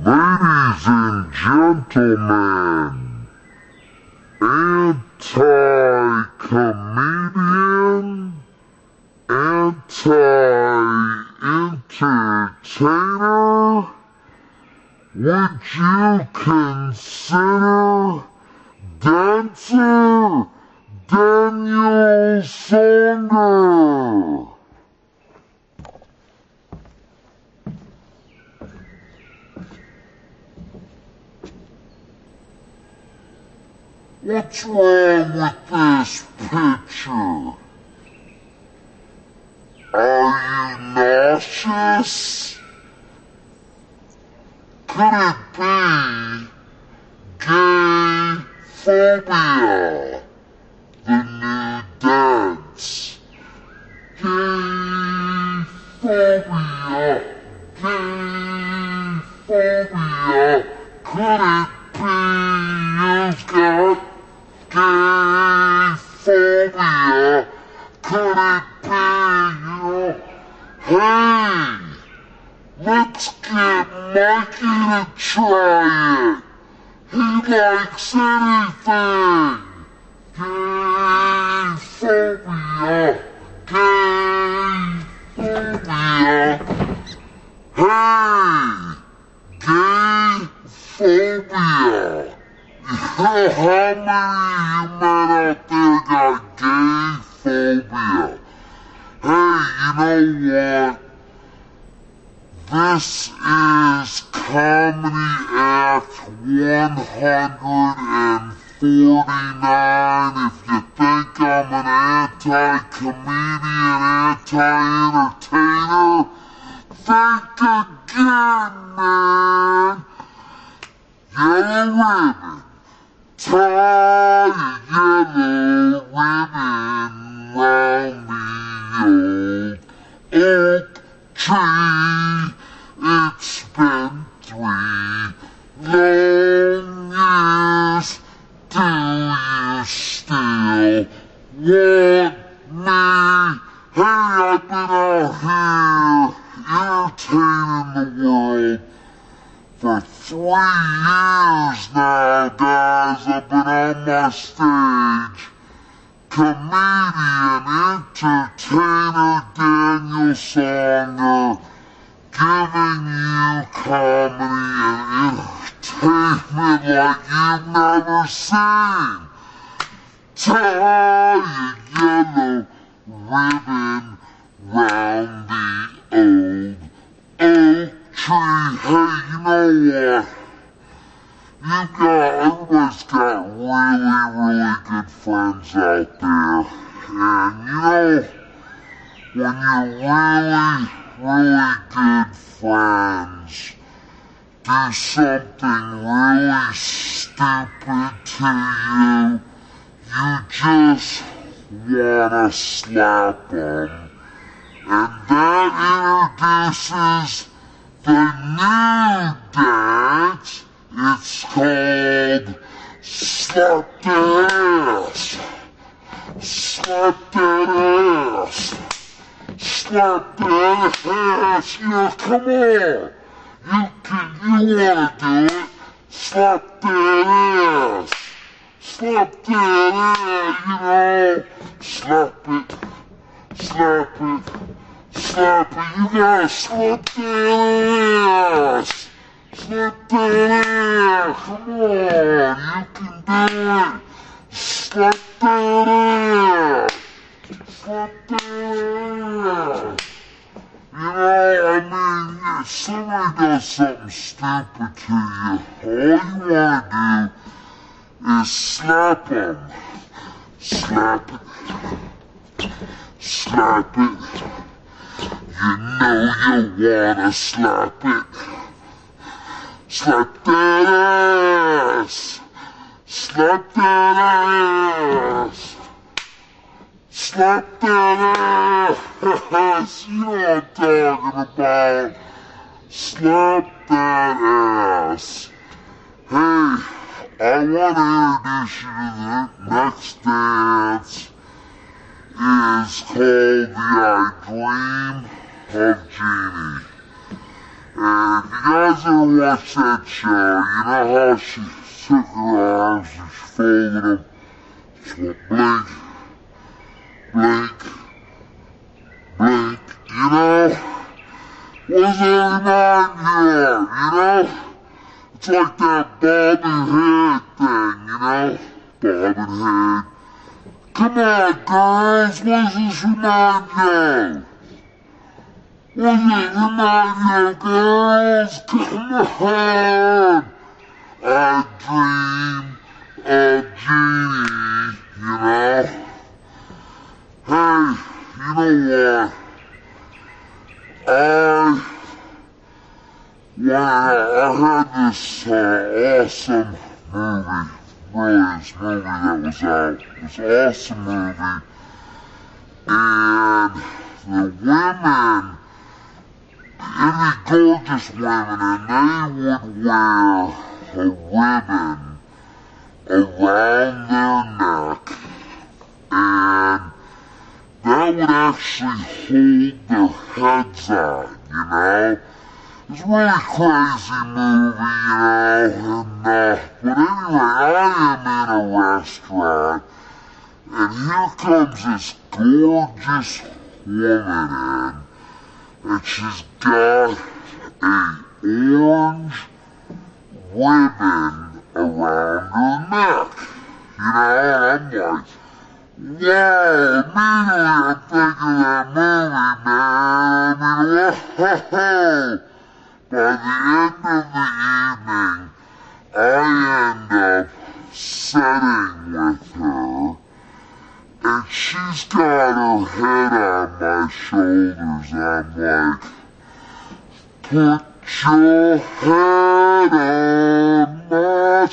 Ladies and gentlemen, anti-comedian, anti-entertainer, would you consider dancer Daniel Songer? What's wrong with this picture? Are you nauseous? Could it be gay phobia? The new dance. Gay phobia. Gay phobia. Could it be you've got gay phobia? Could it be you? Hey, let's get Mikey to try it. He likes anything. Gay phobia. Gay phobia. Hey, gay phobia. How many of you men out there got gay phobia? Hey, you know what? This is Comedy Act 149. If you think I'm an anti-comedian, anti-entertainer, think again, man. Yellow ribbon. Tie a yellow ribbon round the old oak tree. It's been 3 long years. Do you still want me? Hey, I've been out here entertaining the world for 3 years now, guys. I've been on my stage. Comedian, entertainer Daniel Songer, giving you comedy and entertainment like you've never seen. Tie a yellow ribbon round the old oak tree. Hey, you know what? Everybody's got really good friends out there. And you know, when you're really good friends do something really stupid to you, you just wanna slap them. And that introduces the new dance. It's called Slap That Ass. Slap that ass. Slap that ass. Yeah, come on. You wanna do it. Slap that ass. Slap that ass, you know. Slap it. Slap it. Slap it. You gotta slap that ass. Slap that ass. Come on. You can do it. Slap that ass. Slap that ass. You know, I mean, if somebody does something stupid to you, all you wanna do is slap them. Slap it. Slap it. You know you wanna slap it. Slap that ass. Slap that ass. Slap that ass. You know what I'm talking about. Slap that ass. Hey, I want to introduce you to the next dance. It's called the I Dream of Jeannie. And if you guys ever watch that show, you know how she took her arms and she folded them. She went blink, blink, blink, you know? What does that remind you of, It's like that bobbing head thing, Bobbing head. Come on, girls, what does this remind you of? What does it remind you of, girls? Come on! I dream of Jeannie, Hey, you know what? I had this awesome movie, brilliant movie that was out. This awesome movie. And the women, it'd be gorgeous women, and they would wear a ribbon around their neck, and that would actually hold their heads on, It's a really crazy movie, but anyway, I am in a restaurant, and here comes this gorgeous woman in, and she's got a orange ribbon around her neck. I'm like, whoa, immediately I'm thinking that movie, man. Whoa. By the end of the evening, I end up sitting with her, and she's got her head on my shoulders. I'm like, put your head on my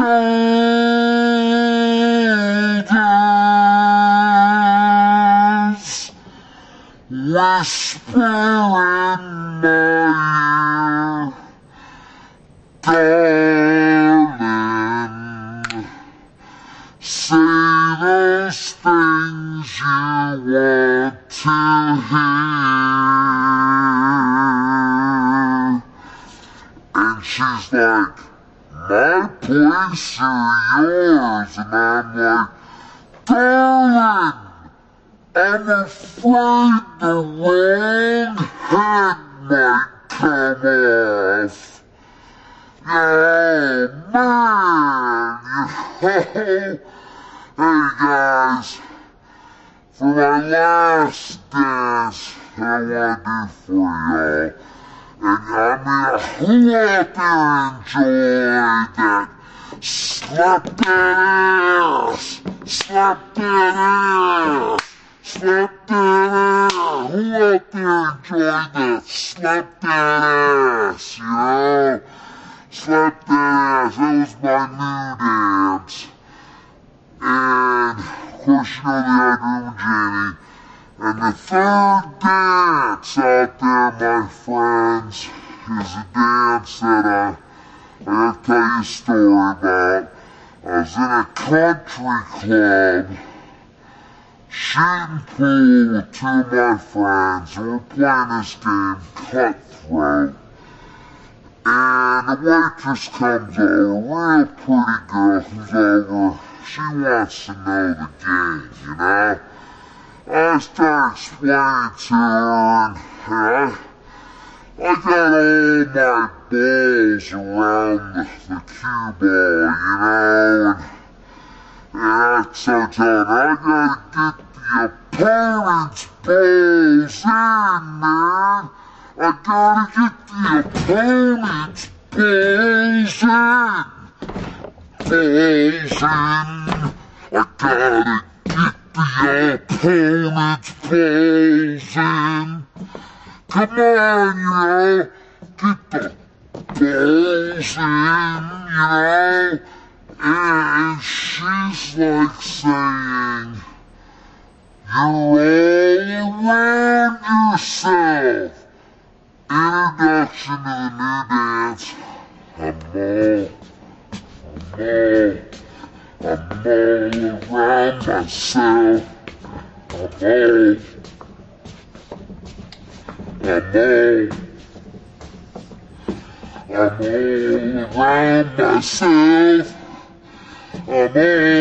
shoulders, whisper in my ear, darling, say those things you want to hear. And she's like, my place or yours? And I'm like, darling, I'm afraid the wrong head might come off. Oh, man. Hey, guys. For my last dance that I want to do for y'all, and who out there enjoyed that? Slap that ass! Slap that ass! Slap that ass! Who out there enjoyed that? Slap that ass, Slap that ass. That was my new dance. And, of course, the other Jenny. And the third dance out there, my friends, is a dance that I have to tell you a story about. I was in a country club, shooting pool with two of my friends, and we're playing this game, Cutthroat. And the waitress comes over, a real pretty girl comes over. She wants to know the game, I start explaining to her, and I got all my balls around the cue ball, and I start telling her, I gotta get the opponent's balls in, man. I gotta get the opponent's balls in. Balls in. I gotta get the opponent's balls in. Come on, get the balls in, And she's like saying, you're all around yourself. Introduction to the new dance. I'm all around myself. I'm all around myself. I'm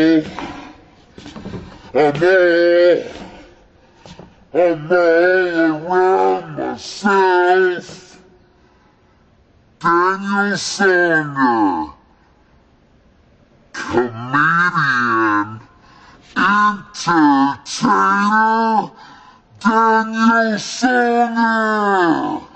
all around myself. Daniel Songer, comedian, entertainer, Daniel Songer.